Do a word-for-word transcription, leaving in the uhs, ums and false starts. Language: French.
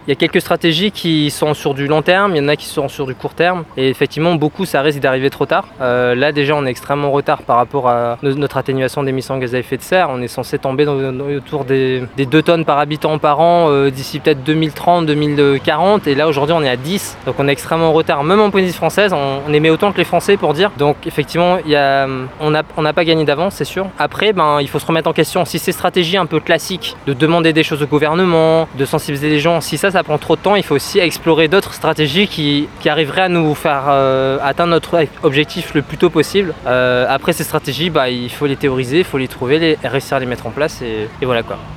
Il y a quelques stratégies qui sont sur du long terme, il y en a qui sont sur du court terme. Et effectivement, beaucoup, ça risque d'arriver trop tard. Euh, là, déjà, on est extrêmement en retard par rapport à no- notre atténuation d'émissions de gaz à effet de serre. On est censé tomber dans, dans- autour des, des deux tonnes par habitant par an euh, d'ici peut-être deux mille trente, deux mille quarante. Et là, aujourd'hui, on est à dix. Donc, on est extrêmement en retard. Même en Polynésie française, on, on émet autant que les Français pour dire. Donc, effectivement, il y a, on n'a on n'a pas gagné d'avance, c'est sûr. Après, ben, il faut se remettre en question. Si ces stratégies un peu classiques de demander des choses au gouvernement, de sensibiliser les gens, si ça, ça prend trop de temps, il faut aussi explorer d'autres stratégies qui, qui arriveraient à nous faire euh, atteindre notre objectif le plus tôt possible. Euh, après ces stratégies, bah, il faut les théoriser, il faut les trouver, les, réussir à les mettre en place et, et voilà quoi.